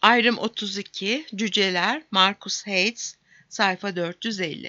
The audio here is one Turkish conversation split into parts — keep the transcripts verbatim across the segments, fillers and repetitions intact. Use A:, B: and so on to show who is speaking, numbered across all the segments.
A: Ayrım otuz iki, Cüceler, Marcus Hayes, sayfa dört yüz elli.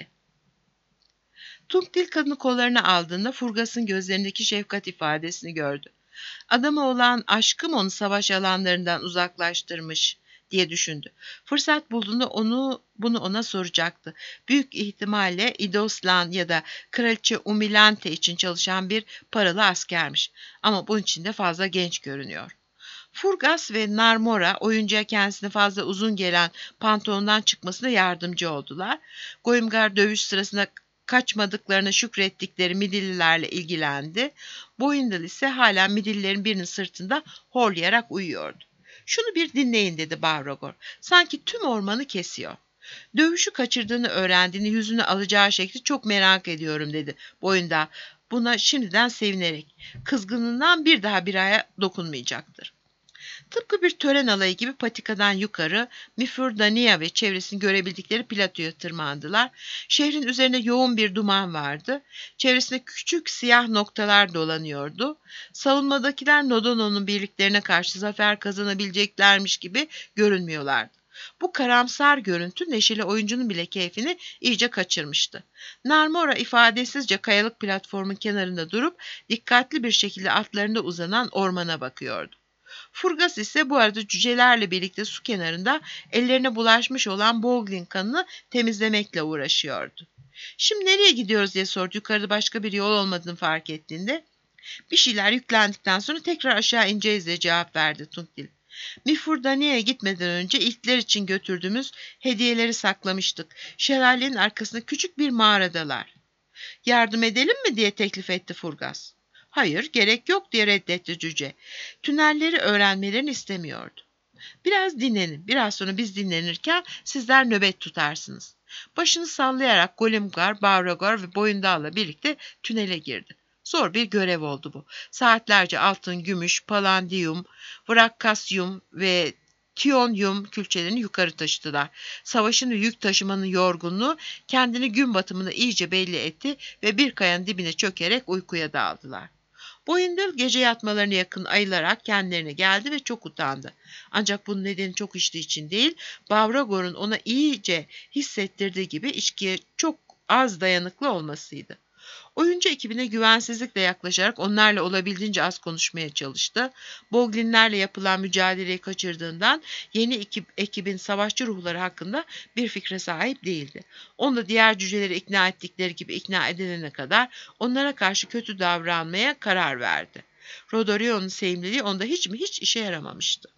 A: Tunkdil kadını kollarına aldığında Furgas'ın gözlerindeki şefkat ifadesini gördü. Adama olan aşkım onu savaş alanlarından uzaklaştırmış diye düşündü. Fırsat bulduğunda onu bunu ona soracaktı. Büyük ihtimalle İdoslan ya da Kraliçe Umilante için çalışan bir paralı askermiş. Ama bunun için de fazla genç görünüyor. Furgas ve Narmora oyuncuya kendisine fazla uzun gelen pantolondan çıkmasına yardımcı oldular. Goimgar dövüş sırasında kaçmadıklarına şükrettikleri Midillilerle ilgilendi. Boyundel ise hala Midillilerin birinin sırtında horlayarak uyuyordu. "Şunu bir dinleyin," dedi Bavrogor. "Sanki tüm ormanı kesiyor." "Dövüşü kaçırdığını öğrendiğini yüzüne alacağı şekli çok merak ediyorum," dedi Boyundel. Buna şimdiden sevinerek. Kızgınından bir daha bir aya dokunmayacaktır. Tıpkı bir tören alayı gibi patikadan yukarı Mifurdania ve çevresini görebildikleri platoya tırmandılar. Şehrin üzerinde yoğun bir duman vardı. Çevresinde küçük siyah noktalar dolanıyordu. Savunmadakiler Nodono'nun birliklerine karşı zafer kazanabileceklermiş gibi görünmüyorlardı. Bu karamsar görüntü neşeli oyuncunun bile keyfini iyice kaçırmıştı. Narmora ifadesizce kayalık platformun kenarında durup dikkatli bir şekilde atlarında uzanan ormana bakıyordu. Furgas ise bu arada cücelerle birlikte su kenarında ellerine bulaşmış olan Boglin kanını temizlemekle uğraşıyordu. "Şimdi nereye gidiyoruz?" diye sordu yukarıda başka bir yol olmadığını fark ettiğinde. "Bir şeyler yüklendikten sonra tekrar aşağı ineceğiz," diye cevap verdi Tunkdil. "Mifurdania'ya gitmeden önce ilkler için götürdüğümüz hediyeleri saklamıştık. Şelalenin arkasında küçük bir mağaradalar." "Yardım edelim mi?" diye teklif etti Furgas. "Hayır, gerek yok," diye reddetti cüce. Tünelleri öğrenmelerini istemiyordu. "Biraz dinlenin. Biraz sonra biz dinlenirken sizler nöbet tutarsınız." Başını sallayarak Golimgar, Bavrogor ve Boyundal'la birlikte tünele girdi. Zor bir görev oldu bu. Saatlerce altın, gümüş, palandiyum, vrakkasyum ve tiyonyum külçelerini yukarı taşıdılar. Savaşın ve yük taşımanın yorgunluğu kendini gün batımında iyice belli etti ve bir kayanın dibine çökerek uykuya daldılar. Boyundel gece yatmalarına yakın ayılarak kendilerine geldi ve çok utandı. Ancak bunun nedeni çok içtiği için değil, Bavrogor'un ona iyice hissettirdiği gibi içkiye çok az dayanıklı olmasıydı. Oyuncu ekibine güvensizlikle yaklaşarak onlarla olabildiğince az konuşmaya çalıştı. Boglinlerle yapılan mücadeleyi kaçırdığından yeni ekip, ekibin savaşçı ruhları hakkında bir fikre sahip değildi. Onu da diğer cüceleri ikna ettikleri gibi ikna edilene kadar onlara karşı kötü davranmaya karar verdi. Rodorio'nun sevimliliği onda hiç mi hiç işe yaramamıştı.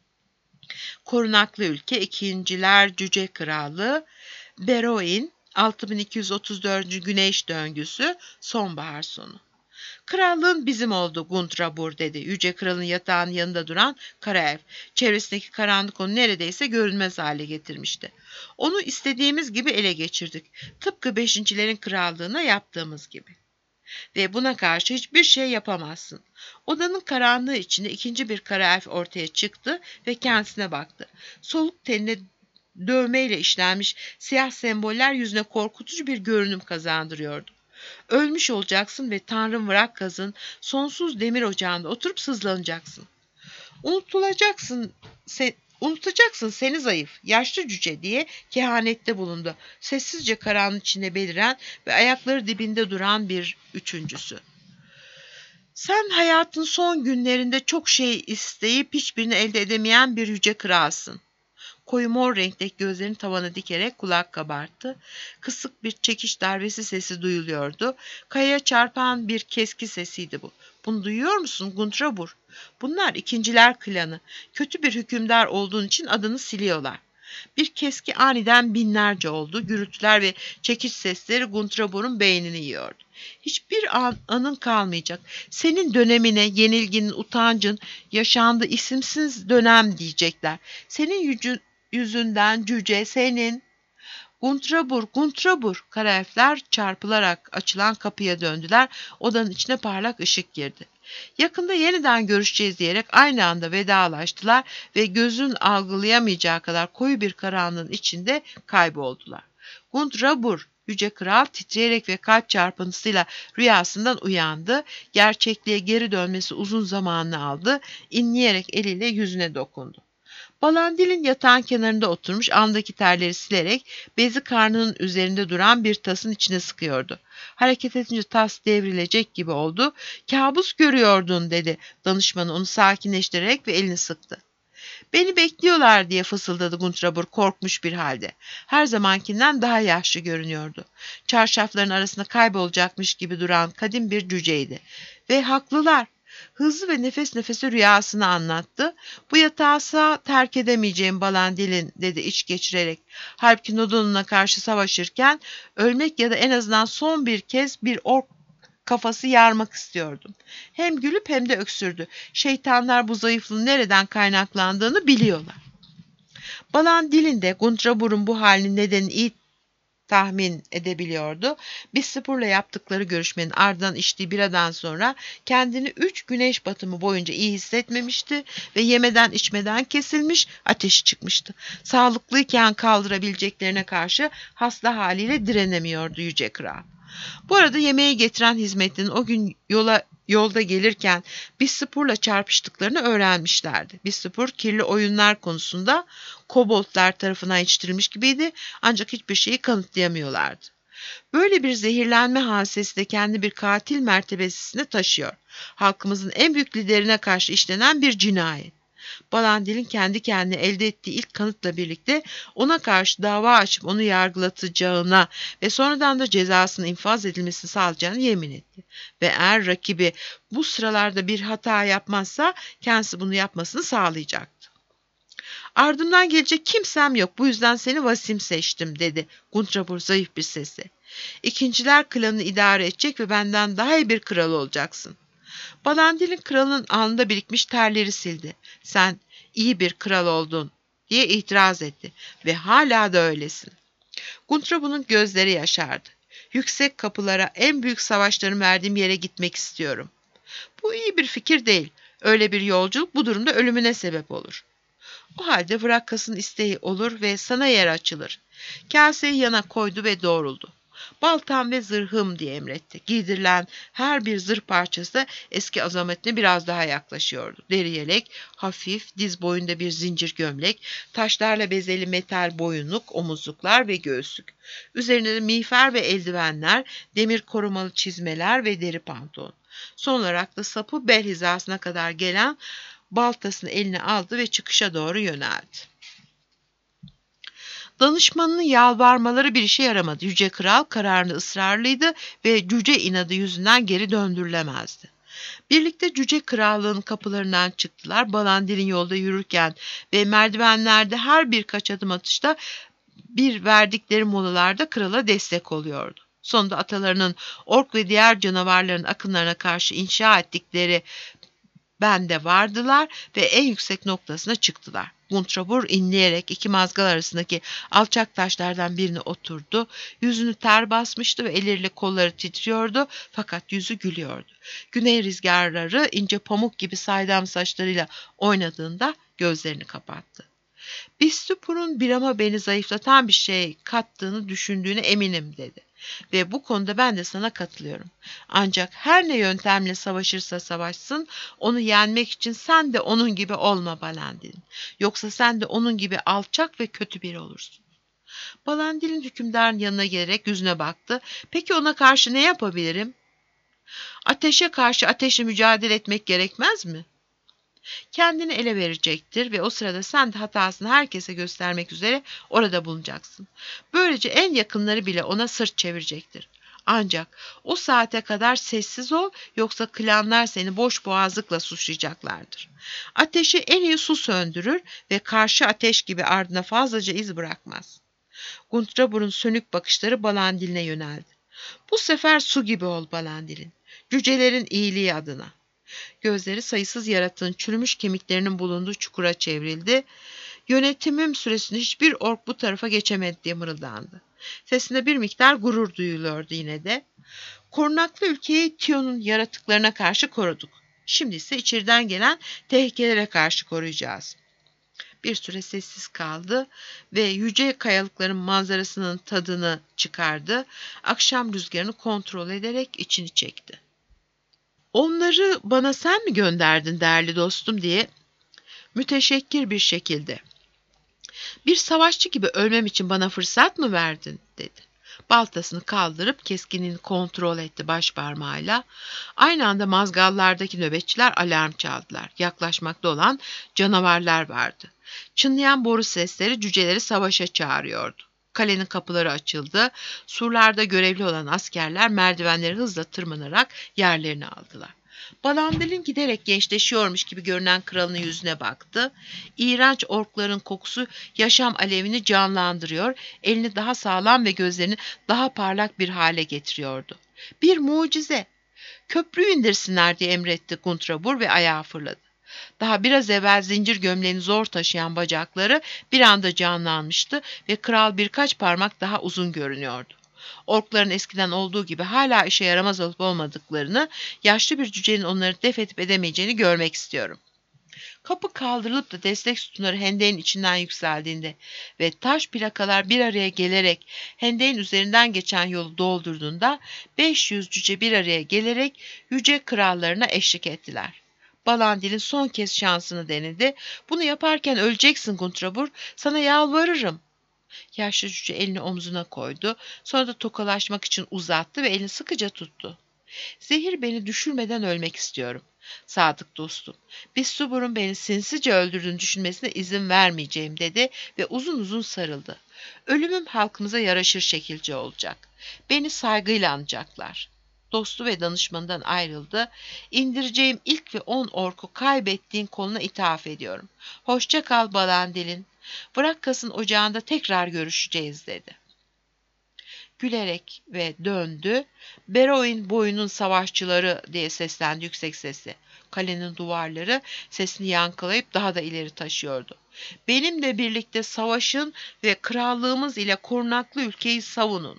A: Korunaklı ülke, ikinciler Cüce Krallığı, Beroin, altı bin iki yüz otuz dördüncü güneş döngüsü, sonbahar sonu. "Krallığın bizim oldu Guntrabur," dedi Yüce Kral'ın yatağının yanında duran Karaev. Çevresindeki karanlık onu neredeyse görünmez hale getirmişti. "Onu istediğimiz gibi ele geçirdik. Tıpkı beşincilerin krallığına yaptığımız gibi. Ve buna karşı hiçbir şey yapamazsın." Odanın karanlığı içinde ikinci bir Karaev ortaya çıktı ve kendisine baktı. Soluk tenine dövmeyle işlenmiş siyah semboller yüzüne korkutucu bir görünüm kazandırıyordu. "Ölmüş olacaksın ve Tanrım Vrakkaz'ın sonsuz demir ocağında oturup sızlanacaksın. Unutulacaksın, se unutacaksın seni zayıf, yaşlı cüce," diye kehanette bulundu. Sessizce karanlığın içinde beliren ve ayakları dibinde duran bir üçüncüsü. "Sen hayatın son günlerinde çok şey isteyip hiçbirini elde edemeyen bir yüce kralsın." Koyu mor renkteki gözlerini tavana dikerek kulak kabarttı. Kısık bir çekiş darbesi sesi duyuluyordu. Kayaya çarpan bir keski sesiydi bu. "Bunu duyuyor musun Guntrabur? Bunlar ikinciler klanı. Kötü bir hükümdar olduğun için adını siliyorlar." Bir keski aniden binlerce oldu. Gürültüler ve çekiş sesleri Guntrabur'un beynini yiyordu. "Hiçbir an, anın kalmayacak. Senin dönemine, yenilginin, utancın yaşandığı isimsiz dönem diyecekler. Senin yücün, yüzünden cüce, senin..." "Guntrabur, Guntrabur!" Karaelfler çarpılarak açılan kapıya döndüler. Odanın içine parlak ışık girdi. "Yakında yeniden görüşeceğiz," diyerek aynı anda vedalaştılar ve gözün algılayamayacağı kadar koyu bir karanlığın içinde kayboldular. "Guntrabur!" Yüce Kral titreyerek ve kalp çarpıntısıyla rüyasından uyandı. Gerçekliğe geri dönmesi uzun zamanını aldı. İnleyerek eliyle yüzüne dokundu. Balandil'in yatağın kenarında oturmuş andaki terleri silerek bezi karnının üzerinde duran bir tasın içine sıkıyordu. Hareket edince tas devrilecek gibi oldu. "Kabus görüyordun," dedi. Danışmanı onu sakinleştirerek ve elini sıktı. "Beni bekliyorlar," diye fısıldadı Guntrabur korkmuş bir halde. Her zamankinden daha yaşlı görünüyordu. Çarşafların arasında kaybolacakmış gibi duran kadim bir cüceydi. Ve haklılar. Hızlı ve nefes nefese rüyasını anlattı. "Bu yatağı sağ terk edemeyeceğim Balandil'in," dedi iç geçirerek. "Halbuki Nodon'una karşı savaşırken ölmek ya da en azından son bir kez bir ork kafası yarmak istiyordum." Hem gülüp hem de öksürdü. "Şeytanlar bu zayıflığın nereden kaynaklandığını biliyorlar." Balandil'in de Guntrabur'un bu halinin nedenini iyi tahmin edebiliyordu. Bisipur'la yaptıkları görüşmenin ardından içtiği biradan sonra kendini üç güneş batımı boyunca iyi hissetmemişti ve yemeden içmeden kesilmiş, ateşi çıkmıştı. Sağlıklıyken kaldırabileceklerine karşı hasta haliyle direnemiyordu yüce kral. Bu arada yemeği getiren hizmetlinin o gün yola yolda gelirken Bisipur'la çarpıştıklarını öğrenmişlerdi. Bisipur kirli oyunlar konusunda koboldlar tarafından yetiştirilmiş gibiydi ancak hiçbir şeyi kanıtlayamıyorlardı. Böyle bir zehirlenme hadisesi de kendi bir katil mertebesine taşıyor. Halkımızın en büyük liderine karşı işlenen bir cinayet. Balandil'in kendi kendine elde ettiği ilk kanıtla birlikte ona karşı dava açıp onu yargılatacağına ve sonradan da cezasının infaz edilmesini sağlayacağını yemin etti. Ve eğer rakibi bu sıralarda bir hata yapmazsa kendisi bunu yapmasını sağlayacaktı. "Ardımdan gelecek kimsem yok, bu yüzden seni vasim seçtim," dedi Guntrabur zayıf bir sesle. "İkinciler klanını idare edecek ve benden daha iyi bir kral olacaksın." Balandil'in kralın alnında birikmiş terleri sildi. "Sen iyi bir kral oldun," diye itiraz etti. "Ve hala da öylesin." Guntrabur'un gözleri yaşardı. "Yüksek kapılara, en büyük savaşların verdiğim yere gitmek istiyorum." "Bu iyi bir fikir değil. Öyle bir yolculuk bu durumda ölümüne sebep olur." "O halde Vrakkas'ın isteği olur ve sana yer açılır." Kaseyi yana koydu ve doğruldu. "Baltam ve zırhım," diye emretti. Giydirilen her bir zırh parçası da eski azametine biraz daha yaklaşıyordu. Deri yelek, hafif, diz boyunda bir zincir gömlek, taşlarla bezeli metal boyunluk, omuzluklar ve göğüslük. Üzerinde de miğfer ve eldivenler, demir korumalı çizmeler ve deri pantolon. Son olarak da sapı bel hizasına kadar gelen baltasını eline aldı ve çıkışa doğru yöneldi. Danışmanının yalvarmaları bir işe yaramadı. Yüce Kral kararında ısrarlıydı ve cüce inadı yüzünden geri döndürülemezdi. Birlikte Cüce Krallığın kapılarından çıktılar. Balandil'in yolda yürürken ve merdivenlerde her birkaç adım atışta bir verdikleri molalarda krala destek oluyordu. Sonunda atalarının ork ve diğer canavarların akınlarına karşı inşa ettikleri bende vardılar ve en yüksek noktasına çıktılar. Guntrabur inleyerek iki mazgal arasındaki alçak taşlardan birine oturdu. Yüzünü ter basmıştı ve elleriyle kolları titriyordu fakat yüzü gülüyordu. Güney rüzgarları ince pamuk gibi saydam saçlarıyla oynadığında gözlerini kapattı. "Bistupur'un birama beni zayıflatan bir şey kattığını düşündüğüne eminim," dedi. "Ve bu konuda ben de sana katılıyorum. Ancak her ne yöntemle savaşırsa savaşsın, onu yenmek için sen de onun gibi olma Balandil. Yoksa sen de onun gibi alçak ve kötü biri olursun." Balandil'in hükümdarın yanına gelerek yüzüne baktı. "Peki ona karşı ne yapabilirim?" "Ateşe karşı ateşle mücadele etmek gerekmez mi? Kendini ele verecektir ve o sırada sen de hatasını herkese göstermek üzere orada bulunacaksın. Böylece en yakınları bile ona sırt çevirecektir. Ancak o saate kadar sessiz ol, yoksa klanlar seni boş boğazlıkla suçlayacaklardır. Ateşi en iyi su söndürür ve karşı ateş gibi ardına fazlaca iz bırakmaz." Guntrabur'un sönük bakışları Balandil'ine yöneldi. "Bu sefer su gibi ol Balandil'in. Cücelerin iyiliği adına." Gözleri sayısız yaratığın çürümüş kemiklerinin bulunduğu çukura çevrildi. "Yönetimim süresinde hiçbir ork bu tarafa geçemedi," diye mırıldandı. Sesinde bir miktar gurur duyuluyordu yine de. "Korunaklı ülkeyi Tion'un yaratıklarına karşı koruduk. Şimdi ise içeriden gelen tehlikelere karşı koruyacağız." Bir süre sessiz kaldı ve yüce kayalıkların manzarasının tadını çıkardı. Akşam rüzgarını kontrol ederek içini çekti. "Onları bana sen mi gönderdin değerli dostum?" diye müteşekkir bir şekilde. "Bir savaşçı gibi ölmem için bana fırsat mı verdin?" dedi. Baltasını kaldırıp keskinliğini kontrol etti başparmağıyla. Aynı anda mazgallardaki nöbetçiler alarm çaldılar. Yaklaşmakta olan canavarlar vardı. Çınlayan boru sesleri cüceleri savaşa çağırıyordu. Kalenin kapıları açıldı. Surlarda görevli olan askerler merdivenleri hızla tırmanarak yerlerini aldılar. Balandil'in giderek gençleşiyormuş gibi görünen kralın yüzüne baktı. İğrenç orkların kokusu yaşam alevini canlandırıyor, elini daha sağlam ve gözlerini daha parlak bir hale getiriyordu. "Bir mucize! Köprüyü indirsinler," diye emretti Guntrabur ve ayağa fırladı. Daha biraz evvel zincir gömleğini zor taşıyan bacakları bir anda canlanmıştı ve kral birkaç parmak daha uzun görünüyordu. Orkların eskiden olduğu gibi hala işe yaramaz olup olmadıklarını, yaşlı bir cücenin onları def edip edemeyeceğini görmek istiyorum. Kapı kaldırılıp da destek sütunları hendeğin içinden yükseldiğinde ve taş plakalar bir araya gelerek hendeğin üzerinden geçen yolu doldurduğunda beş yüz cüce bir araya gelerek yüce krallarına eşlik ettiler. Balandil'in son kez şansını denedi. "Bunu yaparken öleceksin Guntrabur, sana yalvarırım." Yaşlı cüce elini omzuna koydu. Sonra da tokalaşmak için uzattı ve elini sıkıca tuttu. "Zehir beni düşürmeden ölmek istiyorum. Sadık dostum, Bistubur'un beni sinsice öldürdüğünü düşünmesine izin vermeyeceğim," dedi ve uzun uzun sarıldı. "Ölümüm halkımıza yaraşır şekilce olacak. Beni saygıyla anacaklar." Dostu ve danışmanından ayrıldı. "İndireceğim ilk ve on orku kaybettiğin koluna ithaf ediyorum. Hoşça kal Balandil'in. Vrakkas'ın ocağında tekrar görüşeceğiz," dedi. Gülerek ve döndü. "Beroin boyunun savaşçıları," diye seslendi yüksek sesle. Kalenin duvarları sesini yankılayıp daha da ileri taşıyordu. "Benimle birlikte savaşın ve krallığımız ile korunaklı ülkeyi savunun."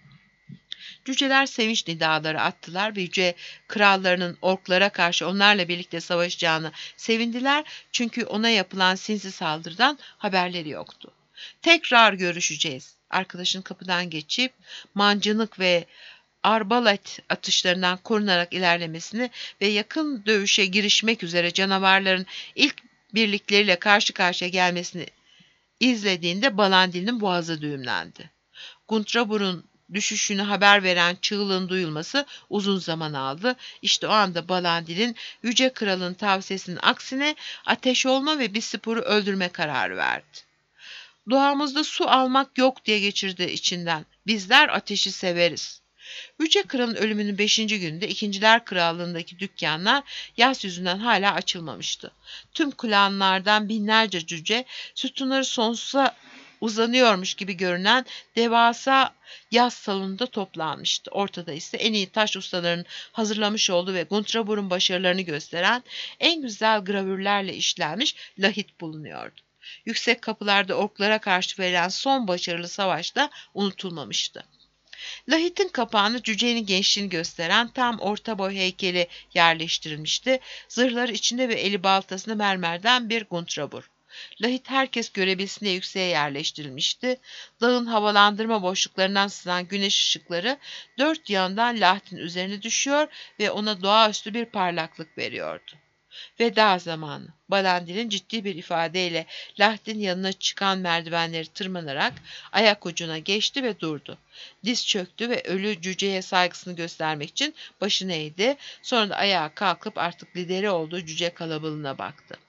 A: Cüceler sevinç nidaları attılar ve yüce krallarının orklara karşı onlarla birlikte savaşacağını sevindiler, çünkü ona yapılan sinsi saldırıdan haberleri yoktu. "Tekrar görüşeceğiz." Arkadaşın kapıdan geçip mancınık ve arbalet atışlarından korunarak ilerlemesini ve yakın dövüşe girişmek üzere canavarların ilk birlikleriyle karşı karşıya gelmesini izlediğinde Balandil'in boğazı düğümlendi. Guntrabur'un düşüşünü haber veren çığlığın duyulması uzun zaman aldı. İşte o anda Balandil'in yüce kralın tavsiyesinin aksine ateş olma ve Bispur'u öldürme kararı verdi. "Doğamızda su almak yok," diye geçirdi içinden. "Bizler ateşi severiz." Yüce kralın ölümünün beşinci gününde ikinciler krallığındaki dükkanlar yaz yüzünden hala açılmamıştı. Tüm klanlardan binlerce cüce sütunları sonsuza uzanıyormuş gibi görünen devasa yaz salonunda toplanmıştı. Ortada ise en iyi taş ustalarının hazırlamış olduğu ve Guntrabur'un başarılarını gösteren en güzel gravürlerle işlenmiş lahit bulunuyordu. Yüksek kapılarda orklara karşı verilen son başarılı savaş da unutulmamıştı. Lahitin kapağını cücenin gençliğini gösteren tam orta boy heykeli yerleştirilmişti. Zırhları içinde ve eli baltasında mermerden bir Guntrabur. Lahit herkes görebilsin diye yükseğe yerleştirilmişti. Dağın havalandırma boşluklarından sızan güneş ışıkları dört yandan Lahitin üzerine düşüyor ve ona doğaüstü bir parlaklık veriyordu. Veda zamanı. Balandil'in ciddi bir ifadeyle Lahd'in yanına çıkan merdivenleri tırmanarak ayak ucuna geçti ve durdu. Diz çöktü ve ölü cüceye saygısını göstermek için başını eğdi. Sonra da ayağa kalkıp artık lideri olduğu cüce kalabalığına baktı.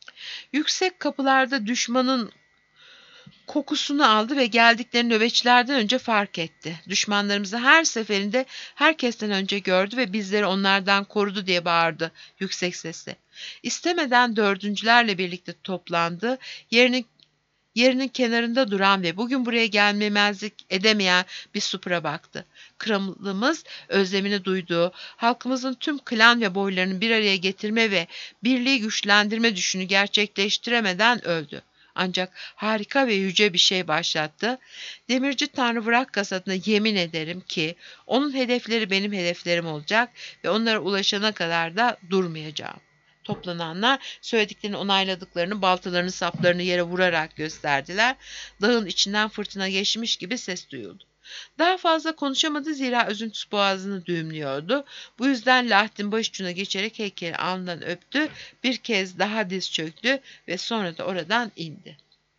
A: Yüksek kapılarda düşmanın kokusunu aldı ve geldiklerini nöbetçilerden önce fark etti. "Düşmanlarımızı her seferinde herkesten önce gördü ve bizleri onlardan korudu," diye bağırdı yüksek sesle. İstemeden dördüncülerle birlikte toplandı. Yerinin Yerinin kenarında duran ve bugün buraya gelmemezlik edemeyen bir Supra baktı. Kralımız özlemini duyduğu, halkımızın tüm klan ve boylarını bir araya getirme ve birliği güçlendirme düşünü gerçekleştiremeden öldü. Ancak harika ve yüce bir şey başlattı. Demirci Tanrı Vrakkas adına yemin ederim ki onun hedefleri benim hedeflerim olacak ve onlara ulaşana kadar da durmayacağım. Toplananlar söylediklerini onayladıklarını, baltalarını saplarını yere vurarak gösterdiler. Dağın içinden fırtına geçmiş gibi ses duyuldu. Daha fazla konuşamadı zira üzüntüsü boğazını düğümlüyordu. Bu yüzden Lahdin başucuna geçerek heykeli alnından öptü, bir kez daha diz çöktü ve sonra da oradan indi.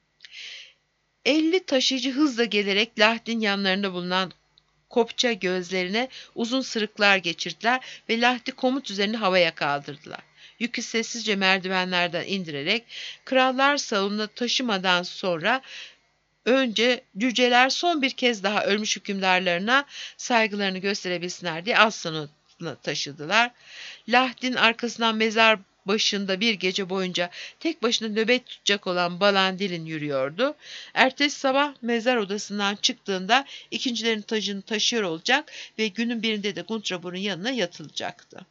A: Elli taşıyıcı hızla gelerek Lahdin yanlarında bulunan kopça gözlerine uzun sırıklar geçirdiler ve Lahdi komut üzerinde havaya kaldırdılar. Yükü sessizce merdivenlerden indirerek krallar salonuna taşımadan sonra önce cüceler son bir kez daha ölmüş hükümdarlarına saygılarını gösterebilsinler diye az salonuna taşıdılar. Lahdin arkasından mezar başında bir gece boyunca tek başına nöbet tutacak olan Balandil'in yürüyordu. Ertesi sabah mezar odasından çıktığında ikincilerin tacını taşıyor olacak ve günün birinde de Guntrabur'un yanına yatılacaktı.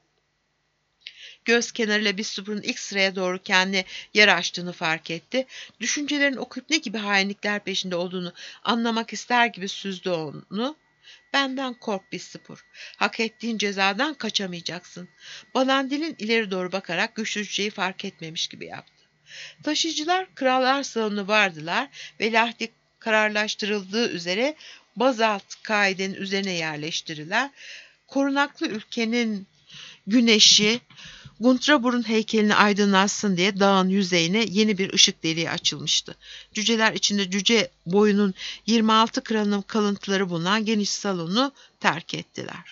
A: Göz kenarıyla Bistup'un ilk sıraya doğru kendi yer açtığını fark etti. Düşüncelerin okuyup ne gibi hainlikler peşinde olduğunu anlamak ister gibi süzdü onu. "Benden kork Bistupur. Hak ettiğin cezadan kaçamayacaksın." Balandil'in ileri doğru bakarak güçlü cüceyi fark etmemiş gibi yaptı. Taşıyıcılar krallar salonuna vardılar ve Lahdi kararlaştırıldığı üzere bazalt kaidenin üzerine yerleştiriler. Korunaklı ülkenin güneşi Guntrabur'un heykelini aydınlatsın diye dağın yüzeyine yeni bir ışık deliği açılmıştı. Cüceler içinde cüce boyunun yirmi altı kralının kalıntıları bulunan geniş salonu terk ettiler.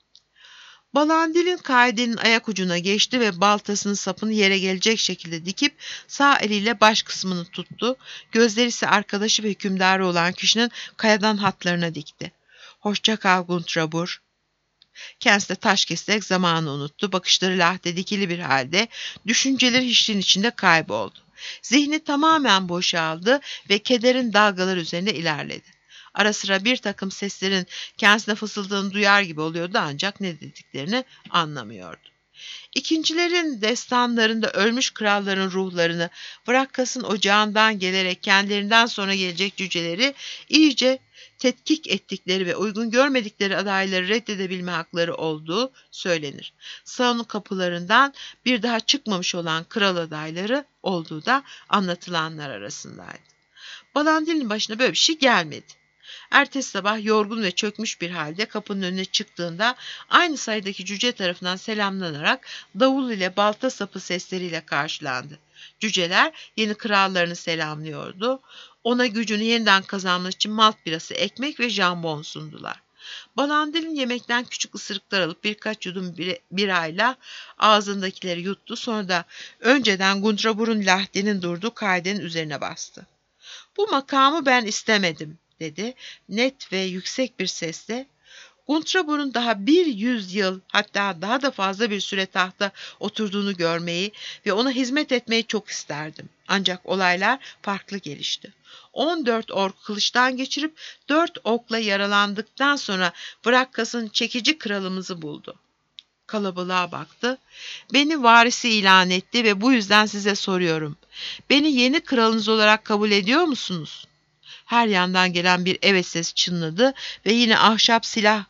A: Balandil'in kaidenin ayak ucuna geçti ve baltasının sapını yere gelecek şekilde dikip sağ eliyle baş kısmını tuttu. Gözleri ise arkadaşı ve hükümdarı olan kişinin kayadan hatlarına dikti. "Hoşça kal Guntrabur." Kendisi de taş keserek zamanı unuttu. Bakışları Lahde dikili bir halde, düşünceleri hiçliğin içinde kayboldu. Zihni tamamen boşaldı ve kederin dalgalar üzerinde ilerledi. Ara sıra bir takım seslerin kendisine fısıldığını duyar gibi oluyordu ancak ne dediklerini anlamıyordu. İkincilerin destanlarında ölmüş kralların ruhlarını Vrakkas'ın ocağından gelerek kendilerinden sonra gelecek cüceleri iyice tetkik ettikleri ve uygun görmedikleri adayları reddedebilme hakları olduğu söylenir. Salonun kapılarından bir daha çıkmamış olan kral adayları olduğu da anlatılanlar arasındaydı. Balandil'in başına böyle bir şey gelmedi. Ertesi sabah yorgun ve çökmüş bir halde kapının önüne çıktığında aynı sayıdaki cüce tarafından selamlanarak davul ile balta sapı sesleriyle karşılandı. Cüceler yeni krallarını selamlıyordu. Ona gücünü yeniden kazanmak için malt birası, ekmek ve jambon sundular. Balandil'in yemekten küçük ısırıklar alıp birkaç yudum birayla ağzındakileri yuttu. Sonra da önceden Guntrabur'un Lahdi'nin durduğu kaidenin üzerine bastı. "Bu makamı ben istemedim," dedi net ve yüksek bir sesle. "Guntrabur'un daha bir yüz yıl hatta daha da fazla bir süre tahta oturduğunu görmeyi ve ona hizmet etmeyi çok isterdim. Ancak olaylar farklı gelişti. on dört ork kılıçtan geçirip dört okla yaralandıktan sonra Vrakkas'ın çekici kralımızı buldu." Kalabalığa baktı. "Beni varisi ilan etti ve bu yüzden size soruyorum. Beni yeni kralınız olarak kabul ediyor musunuz?" Her yandan gelen bir evet sesi çınladı ve yine ahşap silah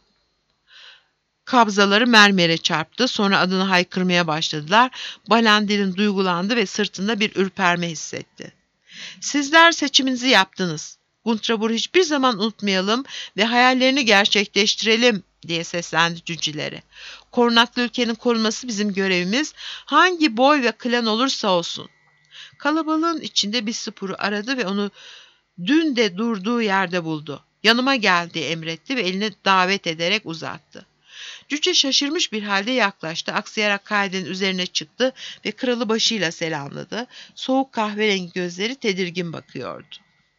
A: kabzaları mermere çarptı. Sonra adını haykırmaya başladılar. Balandil'in duygulandı ve sırtında bir ürperme hissetti. "Sizler seçiminizi yaptınız. Guntrabur'u hiçbir zaman unutmayalım ve hayallerini gerçekleştirelim," diye seslendi cücelere. "Korunaklı ülkenin korunması bizim görevimiz. Hangi boy ve klan olursa olsun." Kalabalığın içinde Bistupur'u aradı ve onu dün de durduğu yerde buldu. "Yanıma gel," diye emretti ve elini davet ederek uzattı. Cüce şaşırmış bir halde yaklaştı. Aksayarak kaidenin üzerine çıktı ve kralı başıyla selamladı. Soğuk kahverengi gözleri tedirgin bakıyordu.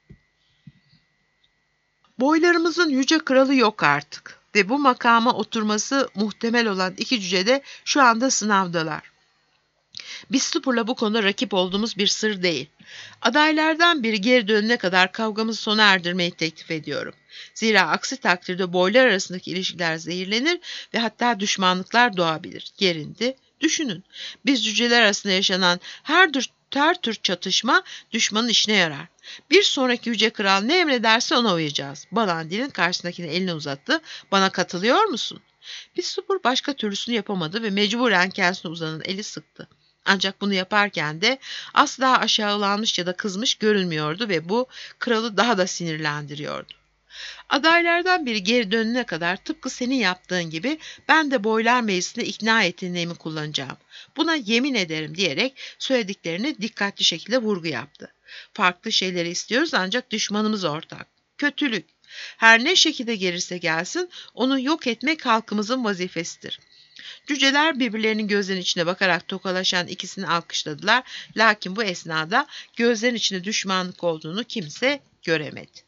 A: "Boylarımızın yüce kralı yok artık ve bu makama oturması muhtemel olan iki cüce de şu anda sınavdalar. Bistupur'la bu konuda rakip olduğumuz bir sır değil. Adaylardan biri geri dönene kadar kavgamızı sona erdirmeyi teklif ediyorum. Zira aksi takdirde boylar arasındaki ilişkiler zehirlenir ve hatta düşmanlıklar doğabilir." Gerindi. "Düşünün, biz cüceler arasında yaşanan her tür, her tür çatışma düşmanın işine yarar. Bir sonraki yüce kral ne emrederse ona uyacağız." Balandil'in karşısındakine elini uzattı. "Bana katılıyor musun?" Bistupur başka türlüsünü yapamadı ve mecburen kendisine uzanan eli sıktı. Ancak bunu yaparken de asla aşağılanmış ya da kızmış görünmüyordu ve bu kralı daha da sinirlendiriyordu. Adaylardan biri geri dönene kadar tıpkı senin yaptığın gibi ben de boylar meclisinde ikna yeteneğimi kullanacağım. Buna yemin ederim diyerek söylediklerini dikkatli şekilde vurgu yaptı. Farklı şeyleri istiyoruz ancak düşmanımız ortak. Kötülük. Her ne şekilde gelirse gelsin onu yok etmek halkımızın vazifesidir. Cüceler birbirlerinin gözlerinin içine bakarak tokalaşan ikisini alkışladılar. Lakin bu esnada gözlerin içinde düşmanlık olduğunu kimse göremedi.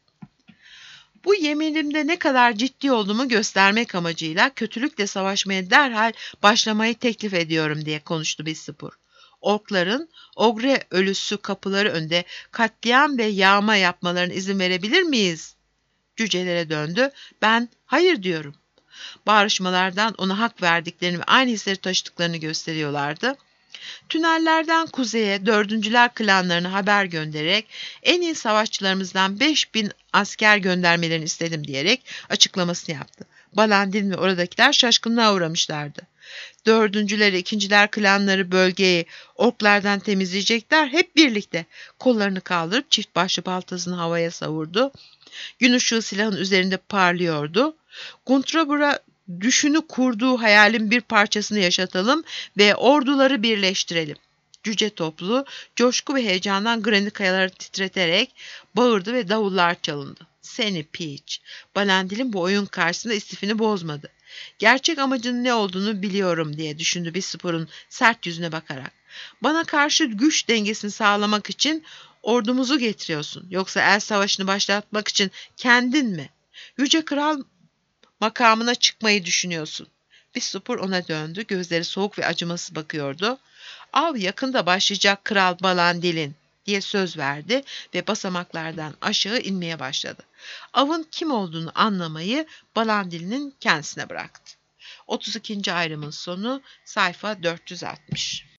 A: Bu yeminimde ne kadar ciddi olduğumu göstermek amacıyla kötülükle savaşmaya derhal başlamayı teklif ediyorum diye konuştu Bispur. Orkların Ogre ölüsü kapıları önünde katliam ve yağma yapmalarına izin verebilir miyiz? Cücelere döndü. Ben hayır diyorum. Bağrışmalardan ona hak verdiklerini ve aynı hisleri taşıdıklarını gösteriyorlardı. Tünellerden kuzeye dördüncüler klanlarına haber göndererek en iyi savaşçılarımızdan beş bin asker göndermelerini istedim diyerek açıklamasını yaptı. Balandin ve oradakiler şaşkınlığa uğramışlardı. Dördüncüler, ikinciler klanları bölgeyi orklardan temizleyecekler hep birlikte. Kollarını kaldırıp çift başlı baltasını havaya savurdu. Gün ışığı silahın üzerinde parlıyordu. Guntrabur'a düşünü kurduğu hayalin bir parçasını yaşatalım ve orduları birleştirelim. Cüce toplu, coşku ve heyecandan granit kayaları titreterek bağırdı ve davullar çalındı. Seni piç. Balandil'in bu oyun karşısında istifini bozmadı. Gerçek amacının ne olduğunu biliyorum diye düşündü Bispor'un sert yüzüne bakarak. Bana karşı güç dengesini sağlamak için ordumuzu getiriyorsun. Yoksa el savaşını başlatmak için kendin mi? Yüce Kral makamına çıkmayı düşünüyorsun. Bispor ona döndü. Gözleri soğuk ve acımasız bakıyordu. Av yakında başlayacak Kral Balandil'in diye söz verdi ve basamaklardan aşağı inmeye başladı. Avın kim olduğunu anlamayı Balandil'in kendisine bıraktı. otuz ikinci ayrımın sonu sayfa dört yüz altmış.